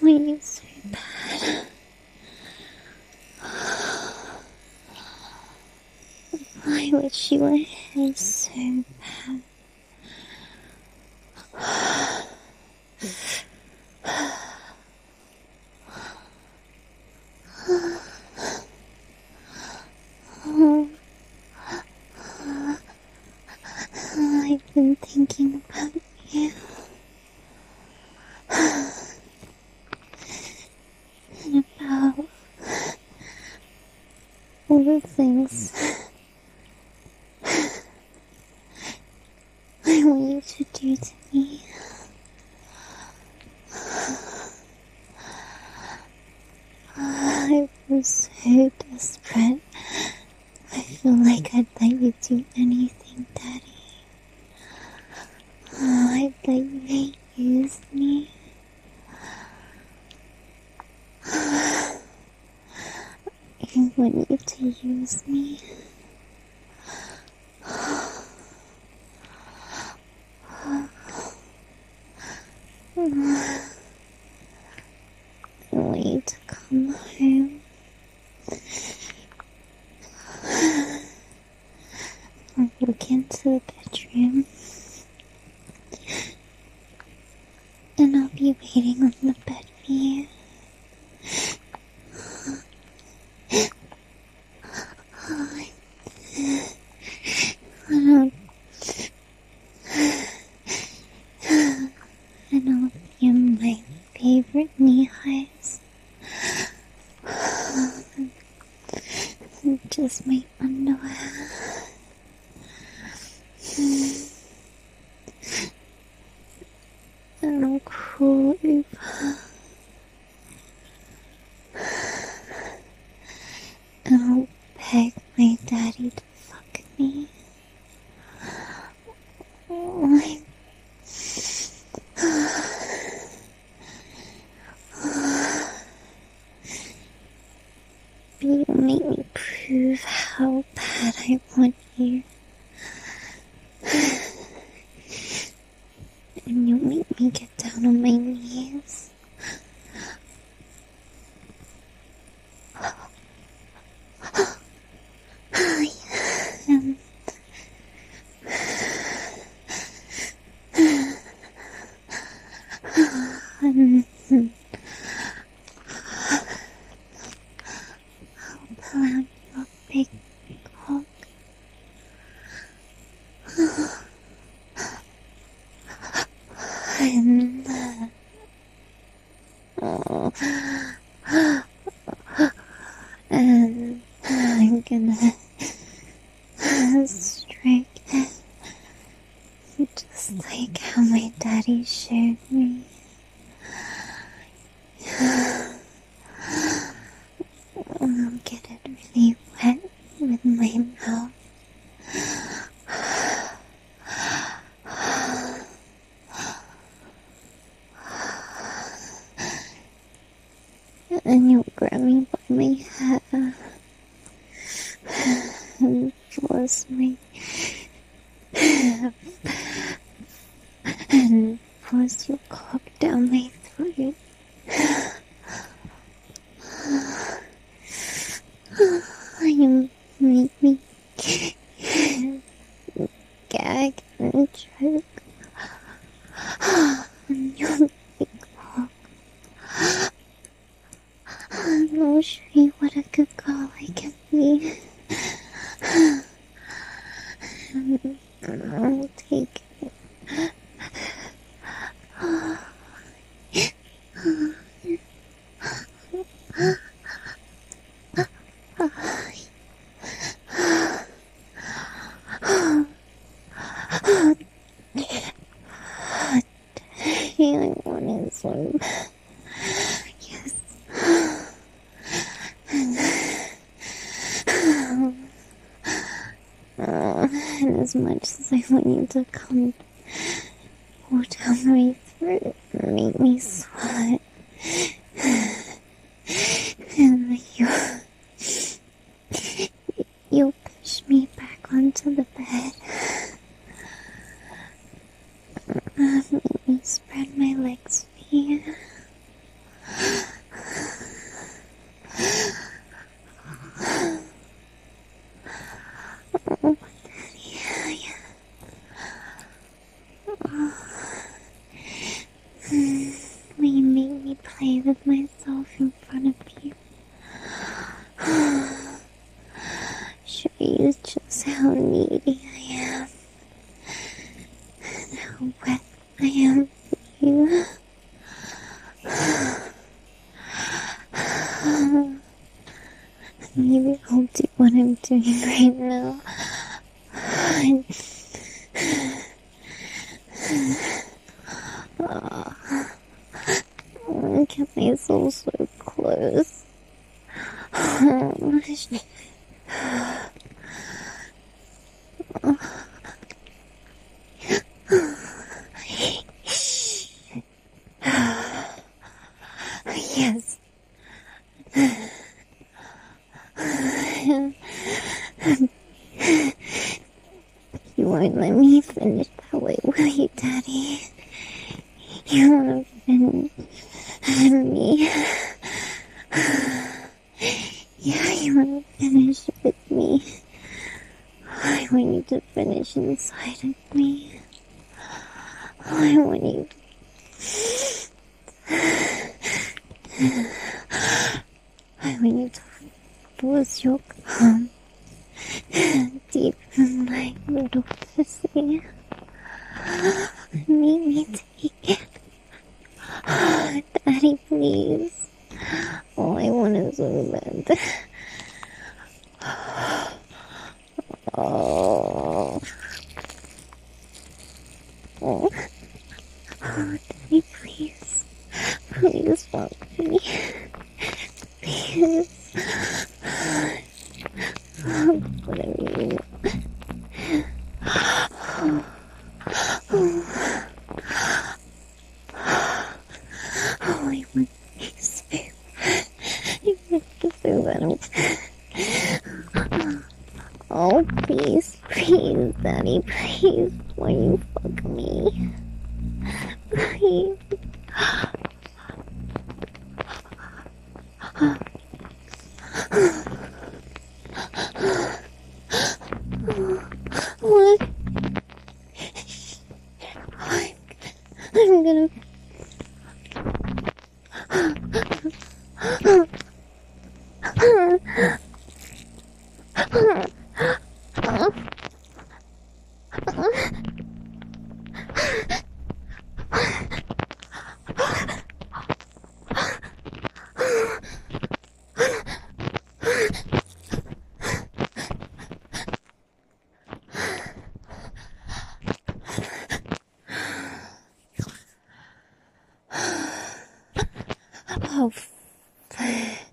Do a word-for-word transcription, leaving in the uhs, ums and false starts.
want you so bad. I wish you were here so bad. Oh, I've been thinking about you. And about all the things I want you to do to me. I feel so desperate. I feel like I'd let you do anything, Daddy. Oh, I'd let you use me. I want you to use me. I want you to come home. I'll walk into the bedroom. And I'll be waiting on the bed for you. And I'll, and I'll be in my favorite knee highs. And just my underwear. And I'll crawl over. And I'll beg my daddy to fuck me. Oh, I... But you'll make me prove how bad I want you. And you'll make me get down on my knees. And and I'll pull out your big cock. And uh, oh, and I'm gonna stroke it just like how my daddy showed me. I'll get it really wet with my mouth. And you'll grab me by my hair and force me and force your cock down my throat. You make me gag and choke on your big cock. And I'll show you what a good girl I can be. And I'll take it. I want it so bad. Yes. Uh, and as much as I want you to come all down my throat and make me sweat, and you'll, you'll push me back onto the bed. Uh, make me spread my legs for you. Oh, Daddy, yeah. Oh. Will you make me play with myself in front of you? Show you just how needy I am and how wet I am for you. Maybe I'll do what I'm doing right now. And oh, get myself so close. Oh, yes. You won't let me finish that way, will you, Daddy? You want to finish me? Yeah, you want to finish with me. I want you to finish inside of me. I want you. I want you to force your cum deep in my little pussy. Make me take it. Daddy, please. All I want is so bad. Oh. Oh. Oh, Daddy, please. Please fuck me. Please. Oh, whatever you want. Oh. Oh. Oh, I want is food. I want the food that I'm... Oh, please, please, Daddy, please, will you fuck me? Please. What? I'm, I'm gonna... Oh,